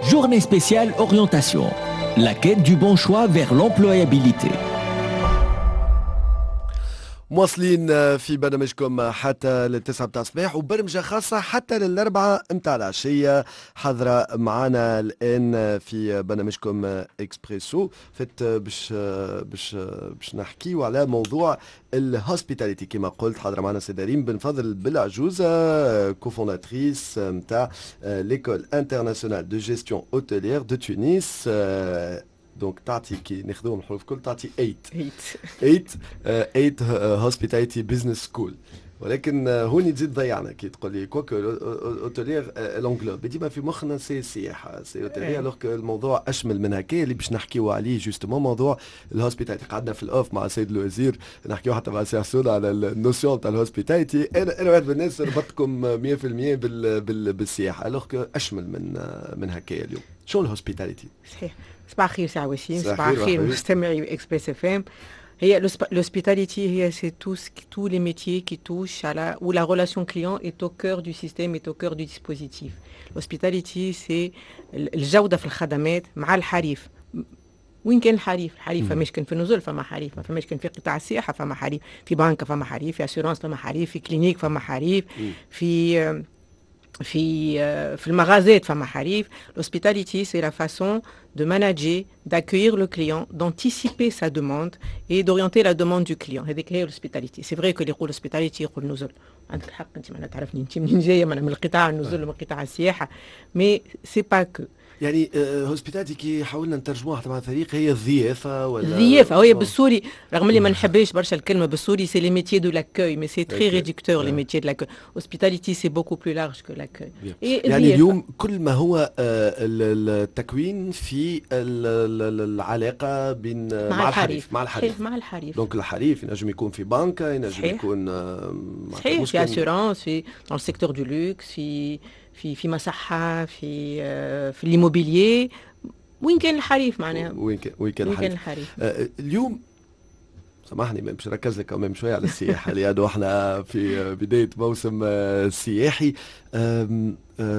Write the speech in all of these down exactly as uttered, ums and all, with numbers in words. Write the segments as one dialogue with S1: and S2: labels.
S1: Journée spéciale orientation. La quête du bon choix vers l'employabilité.
S2: مواصلين في برنامجكم حتى للتسعة متاع الصباح وبرمجة خاصة حتى للأربعة متاع العشية حاضرة معنا الآن في برنامجكم إكسبريسو فت باش باش باش نحكيو على موضوع الهوسبيتاليتي كما قلت. حاضرة معنا سيدة ريم بن فضل بالعجوزة كوفونداتريس متاع ليكول انترناسيونال دو جيستيون اوتيلير دو تونس. دونك تعطي كي ناخذوهم الحروف كل تعطي ثمانية ثمانية ثمانية هوسبيتاليتي بزنس سكول. ولكن هوني تزيد ضيعنا كي تقول لي كوكو اوتيلير لونجلوب ديما في مخنا سي سياحه سي اوتيلير الوغ الموضوع اشمل من هكا اللي باش نحكيو عليه جوستومون موضوع الهوسبيتاليتي. قعدنا في الاوف مع سيد الوزير نحكيو حتى مع سي حسون على النوسيون تاع الهوسبيتاليتي. انا انا واحد من الناس ربطكم مية بالمية بال بال بالسياحه الوغ اشمل من من هكا اليوم. شو الهوسبيتاليتي؟
S3: صحيح. صباح الخير سي عواشيم، صباح الخير مستمعي اكسبريس اف ام. هي l'hospitalité هي c'est tous tous les métiers qui touchent à la où la relation client est au cœur du système, est au cœur du dispositif. L'hospitalité c'est الجودة في الخدمات مع الحريف. وين كان الحريف؟ الحريف فماش كان في النزول فما حريف، فماش كان في قطاع السياحة فما حريف، في بنك فما حريف، في assurance فما حريف، في كلينيك فما حريف، في في في المغازات فما حريف. L'hospitalité c'est la façon de manager, d'accueillir le client, d'anticiper sa demande et d'orienter la demande du client. هذيك هي l'hospitalité. C'est vrai que اللي يقول hospitalité يقول نزل. عندك الحق انت ما تعرفني انت منين جايه من القطاع النزول ومن قطاع السياحه. Mais c'est pas que
S2: يعني هوسبيتاليتي كي حاولنا نترجموها حتى مع الفريق هي الضيافه ولا
S3: الضيافه. هي بالسوري رغم اللي ما نحبش برشا الكلمه بالسوري سي لي ميتيي دو لاكوي مي سي تري ريدكتور لي ميتيي دو لاكوي. هوسبيتاليتي سي بوكو بلو لارج كو لاكوي.
S2: يعني اليوم كل ما هو التكوين في العلاقه بين مع الحريف مع الحريف
S3: مع الحريف.
S2: دونك الحريف ينجم يكون في بنكه ينجم يكون
S3: صحيح في اسيورانس في دون السيكتور دو لوكس في في في مصحة في في الإيموبيليي. وين كان الحريف معناها؟
S2: وين كان وين كان الحريف, الحريف. آه اليوم سامحني باش نركز لك كمان شويه على السياحه لانه احنا في بدايه موسم آه سياحي. آه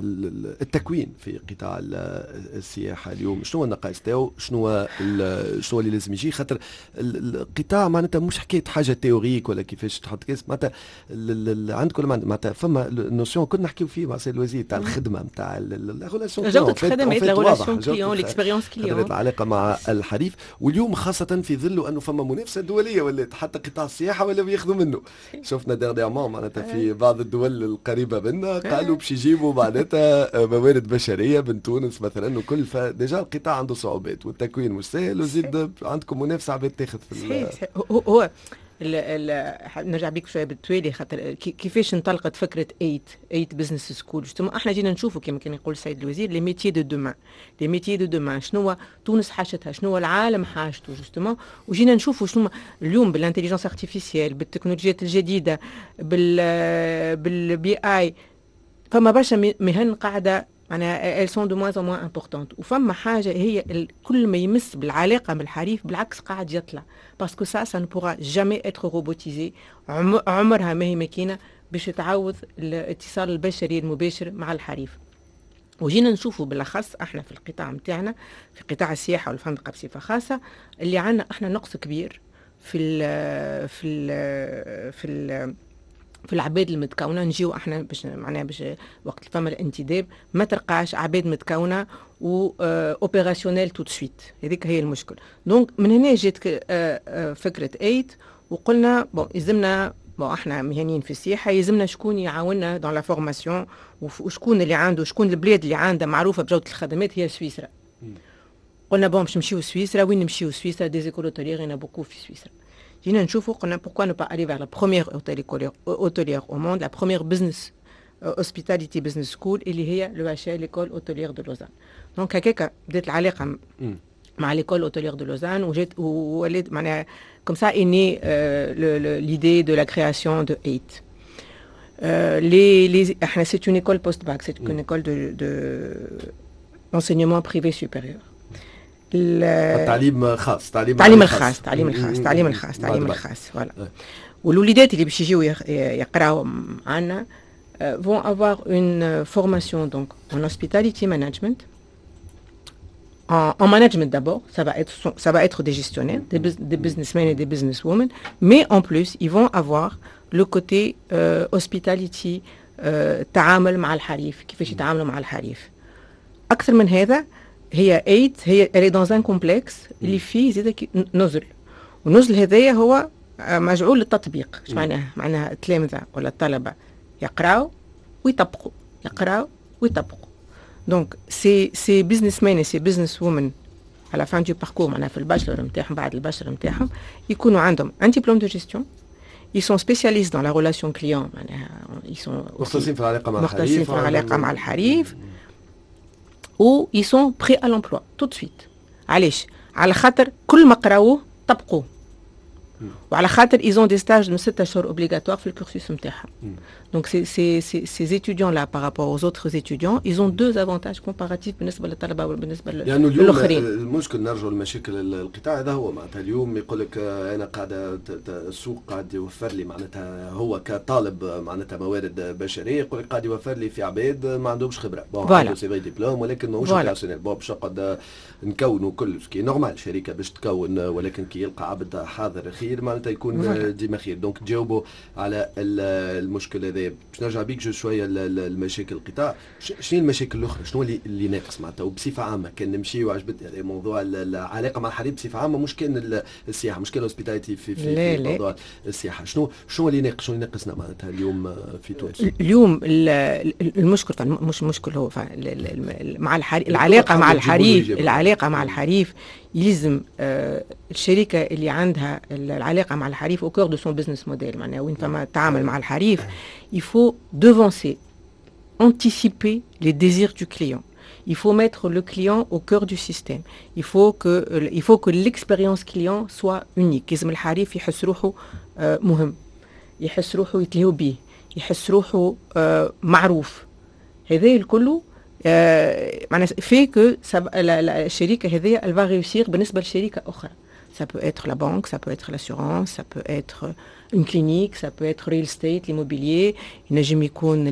S2: التكوين في قطاع السياحه اليوم شنو النقائص تاعو؟ شنو شنو اللي لازم يجي؟ خاطر القطاع معناتها مش حكايه حاجه تيوريك ولا كيفاش تحط كاس معناتها عندكم معناتها فما النوسيون كنا نحكيو فيه مع سيد الوزير تاع الخدمه نتاع لا ريلاسيون
S3: جوده الخدمات لا ريلاسيون كليون ليكسبيريونس كليون
S2: العلاقه مع الحريف. واليوم خاصه في ظل انه فما منافسه دوليه ولات حتى قطاع السياحه ولا بياخذوا منه. شفنا ديرنيامون معناتها في بعض الدول القريبه منا قالوا باش يجيبوا معناتها موارد بشريه من تونس مثلا وكل فديجا القطاع عنده صعوبات والتكوين مش سهل وزيد عندكم منافسه عباد تاخذ في
S3: صحيح. هو, هو ال ال نرجع بيك شويه بالتوالي خاطر كيفاش انطلقت فكره ثمانية ثمانية بزنس سكول. جوستومون احنا جينا نشوفوا كما كان يقول السيد الوزير لي ميتيي دو دومان. لي ميتيي دو دومان شنو تونس حاجتها شنو العالم حاجته جوستومون. وجينا نشوفوا شنو اليوم بالانتيليجنس ارتيفيسيال بالتكنولوجيات الجديده بال بالبي اي فما برشا مهن قاعده معناها elles sont de moins en moins importantes. وفما حاجه هي كل ما يمس بالعلاقه بالحريف بالعكس قاعد يطلع باسكو سا سا ne pourra jamais être robotisé. عمرها ما هي ماكينه باش تعوض الاتصال البشري المباشر مع الحريف. وجينا نشوفوا بالاخص احنا في القطاع نتاعنا في قطاع السياحه والفندقه بصفه خاصه اللي عندنا احنا نقص كبير في ال في ال في ال في العباد المتكونه. نجيو احنا باش معناها باش وقت فما الانتداب ما تلقاش عباد متكونه و اوبيراسيونيل تو سويت. هذيك هي المشكل. دونك من هنا جات فكره ثمانية وقلنا بون يلزمنا بون احنا مهنيين في السياحه يلزمنا شكون يعاوننا دون لا فورماسيون وشكون اللي عنده شكون البلاد اللي عندها معروفه بجوده الخدمات هي سويسرا. قلنا بون باش نمشيو سويسرا. وين نمشيو سويسرا؟ دي زيكول اوتيلير هنا بوكو في سويسرا. جينا نشوفوا قلنا pourquoi ne pas aller vers la première hôtelière au monde, la première business uh, hospitality business school اللي هي لو اتش ليكول اوتيلير دو لوزان. دونك هكاك بدات العلاقه مع ليكول اوتيلير دو لوزان وجات ولات معناها comme ça est née euh, l'idée de la création de ثمانية. Euh, les, les, c'est une école post-bac, c'est une école de, de d'enseignement privé supérieur.
S2: التعليم خاص
S3: تعليم التعليم الخاص تعليم الخاص تعليم الخاص تعليم الخاص فوالا. والوليدات اللي باش يجيو يقراو معنا vont avoir une formation donc en hospitality management en, en management d'abord, ça va être, ça va être des gestionnaires, des, des businessmen et des businesswomen, mais en plus, ils vont avoir le côté euh, hospitality, euh, تعامل مع الحريف، كيفاش يتعاملوا مع الحريف. أكثر من هذا هي ايت هي اللي dans un complexe اللي فيه زيادة نزل، والنزل هذايا هو مجعول للتطبيق. ايش معناها؟ معناها التلامذة ولا الطلبة يقراوا ويطبقوا، يقراوا ويطبقوا. دونك سي سي بزنس مان سي بزنس وومن على فان دو باركور معناها في الباشلر نتاعهم، بعد الباشلر نتاعهم يكونوا عندهم ان ديبلوم دو جيستيون. Ils sont spécialistes dans la relation client. Ils sont
S2: مختصين في العلاقة مع
S3: مختصين
S2: الحريف
S3: في العلاقة مع الحريف. و ils sont prêts à l'emploi tout de suite. علاش؟ على خاطر كل ما قراوه طبقوه. وعلى خاطر ils ont des stages de sept jours obligatoires في الكورسوس نتاعهم. Donc ces, ces, ces, ces étudiants-là par rapport aux autres étudiants, ils ont deux avantages comparatifs بالنسبة للطلبة وبالنسبة
S2: يعني
S3: للآخرين.
S2: اليوم المشكل نرجع لمشاكل القطاع هذا هو معناتها اليوم يقول لك أنا قاعدة السوق قاعد يوفر لي معناتها هو كطالب معناتها موارد بشرية، يقول لك قاعد يوفر لي في عباد ما عندهمش خبرة. بون عنده سي في دبلوم ولكن ماهوش اوبيراسيونيل. بون باش نقعد نكونوا كل كي نورمال شركة باش تكون، ولكن كي يلقى عبد حاضر خير معناتها يكون ديما خير. دونك تجاوبوا على المشكل هذا. باش نرجع بيك جو شويه المشاكل القطاع. شنو المشاكل الاخرى؟ شنو اللي اللي ناقص معناتها وبصفه عامه؟ كان نمشي وعجبتني هذا موضوع العلاقه مع الحريم بصفه عامه، مش كان السياحه، مش كان الهوسبيتاليتي في في, في موضوع السياحه. شنو شنو اللي ناقص؟ شنو اللي ناقصنا معناتها اليوم في تونس؟
S3: اليوم المشكل مش مشكل هو مع الحريف، العلاقه مع الحريف، العلاقه مع الحريف يلزم آه الشركه اللي عندها العلاقه مع الحريف au cœur de son business model، معناها وين فما تعامل مع الحريف il faut devancer, anticiper les désirs du client. Il faut mettre le client au cœur du système. Il faut que il faut que l'expérience client soit unique. لازم الحريف يحس روحه آه مهم، يحس روحه يتلهو بيه، يحس روحه آه معروف. هذا الكل معناها في كو الشركه هذه elle va réussir بالنسبه لشركه اخرى. Ça peut être la banque, ça peut être l'assurance, ça peut être une clinique, ça peut être real estate, l'immobilier. ينجم يكون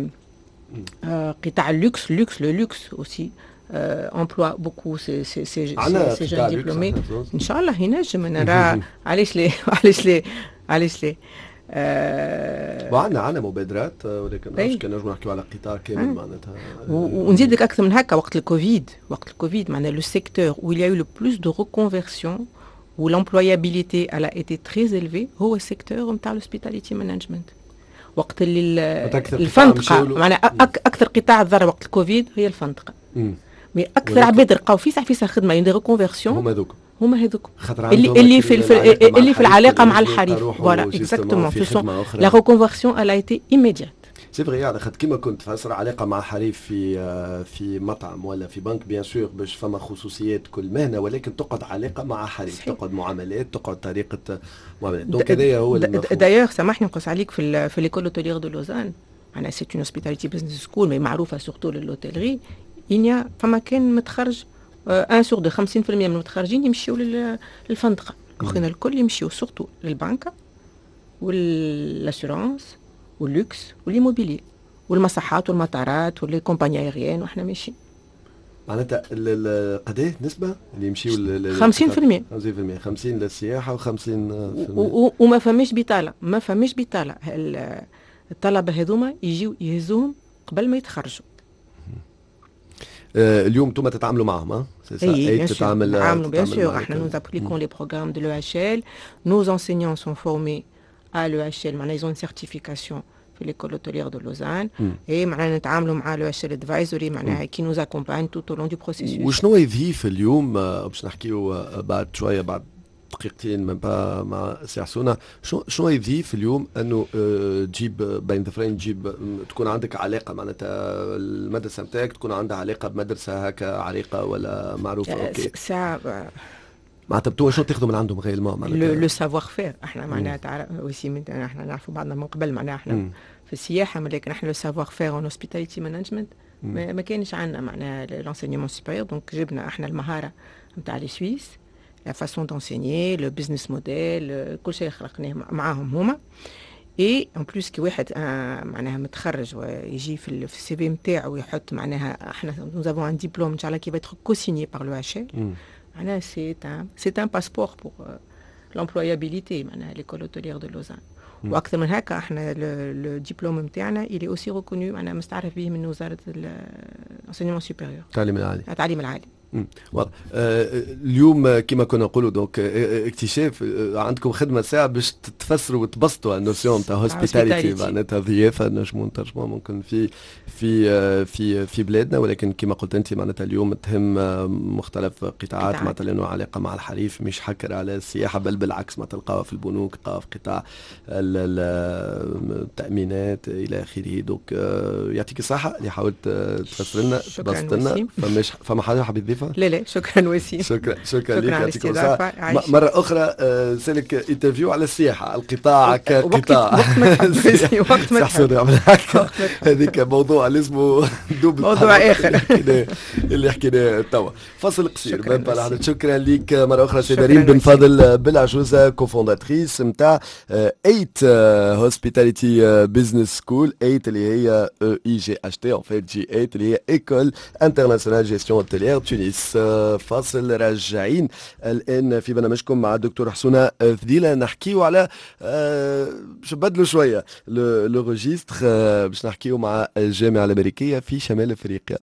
S3: قطاع اللوكس، اللوكس لو لوكس aussi emploie beaucoup ces ces ces ces jeunes diplômés. ان شاء الله ينجم نرى. علاش ليه علاش ليه علاش ليه
S2: وعندنا عندنا مبادرات، ولكن مش كان نجم نحكيو على قطاع كامل معناتها.
S3: ونزيدك اكثر من هكا. وقت الكوفيد وقت الكوفيد معناها لو سيكتور où il y a eu le plus de reconversion, où l'employabilité elle a été très élevée هو السيكتور نتاع الهوسبيتاليتي مانجمنت. وقت اللي الفندقه معناها اكثر قطاع ضر وقت الكوفيد هي الفندقه. مي اكثر عباد لقاو فيسع فيسع خدمه يدير ريكونفيرسيون
S2: هما ذوك
S3: هما هذوك اللي اللي في اللي في العلاقه مع الحريف. فوالا اكزاكتومون لا ريكونفيرسيون elle a été immédiate.
S2: سي فغي على خاطر كيما كنت فاسر علاقه مع حريف في في مطعم ولا في بنك بيان سور باش فما خصوصيات كل مهنه، ولكن تقعد علاقه مع حريف، تقعد معاملات، تقعد طريقه معاملات. دونك هذايا هو
S3: دايوغ. سامحني نقص عليك في في ليكول اوتيلير دو لوزان، معناها سي اون هوسبيتاليتي بزنس سكول مي معروفه سورتو للوتيلري. إنيا فما كان متخرج ان سور دو خمسين بالمئة من المتخرجين يمشيو للفندقه، الاخرين الكل يمشيو سورتو للبنكه والاسيورانس واللوكس والإيموبيلي والمصحات والمطارات والكومباني ايريان. وإحنا ماشيين
S2: معناتها قداش نسبة اللي يمشيو
S3: خمسين بالمئة
S2: خمسين بالمئة خمسين للسياحة وخمسين
S3: وما فماش بطالة، ما فماش بطالة. الطلبة هذوما يجيو يهزوهم قبل ما يتخرجوا.
S2: اليوم انتم تتعاملوا معهم ها؟
S3: اي تتعامل نتعاملوا بيان سور. احنا نوز ابليكون لي بروغرام دو لو اتش ال. نوز انسينيون سون فورمي à l'E H L. معناها ils ont une certification في l'école hôtelière de Lausanne. et معناها نتعاملوا مع l'E H L advisory معناها qui nous accompagne tout au long du processus.
S2: وشنو يضيف اليوم باش نحكيو بعد شويه بعد دقيقتين من با مع سي حسونه، شنو شنو يضيف اليوم انه تجيب بين ظفرين، تجيب تكون عندك علاقه معناتها المدرسه نتاعك تكون عندها علاقه بمدرسه هكا عريقه ولا معروفه؟ اوكي معناتها بتوع شنو تاخذوا من عندهم غير ما
S3: لو سافوار فير. احنا معناها تعرف وسي احنا نعرفوا بعضنا من قبل معناها احنا مم. في السياحه، ولكن احنا لو سافوار فير اون هوسبيتاليتي مانجمنت ما كانش عندنا معناها لونسينيمون سوبيريور. دونك جبنا احنا المهاره نتاع لي سويس، لا فاسون دونسينيي، لو بزنس موديل، كل شيء خلقناه معاهم هما. اي ان بلوس كي واحد آه معناها متخرج ويجي في ال- في السي في نتاعو ويحط معناها احنا nous avons un diplôme ان شاء الله qui va être co-signé par l'O H L معناها c'est un c'est un passeport pour euh, l'employabilité معناها l'école hôtelière de Lausanne. واكثر من هكا احنا لو ديبلوم نتاعنا il est aussi reconnu معناها مستعرف به من وزاره الانسينمون سوبيريور
S2: التعليم العالي.
S3: التعليم العالي.
S2: واضح. اليوم كما كنا نقولوا دونك اكتشاف عندكم خدمه ساعه باش تفسروا وتبسطوا النوسيون تاع هوسبيتاليتي معناتها ضيافه نجموا نترجموها ممكن في في في في بلادنا ولكن كما قلت انت معناتها اليوم تهم مختلف قطاعات معناتها لانه علاقه مع الحريف مش حكر على السياحه بل بالعكس ما تلقاها في البنوك تلقاها في قطاع التامينات الى اخره. دونك يعطيك الصحه اللي حاولت تفسر لنا تبسط لنا. فمش فما حاجه حبيت تضيفها؟
S3: لا لا شكرا وسيم.
S2: شكرا شكرا لك يعطيكم الصحة. مرة أخرى سلك انترفيو على السياحة القطاع كقطاع.
S3: وقت متحف وقت متحف
S2: هذيك موضوع اللي اسمه دوب
S3: موضوع آخر
S2: اللي حكيناه توا. فصل قصير. شكرا لك مرة أخرى سي دارين بن فاضل بالعجوزة كوفونداتريس نتاع ايت هوسبيتاليتي بزنس سكول. ايت اللي هي او اي جي اتش تي ان فيت جي ايت اللي هي ايكول انترناسيونال جيستيون هوتيليير تونس. فاصل راجعين الان في برنامجكم مع الدكتور حسونه فديله نحكيو على باش نبدلوا شويه لو ريجستر باش نحكيو مع الجامعه الامريكيه في شمال افريقيا.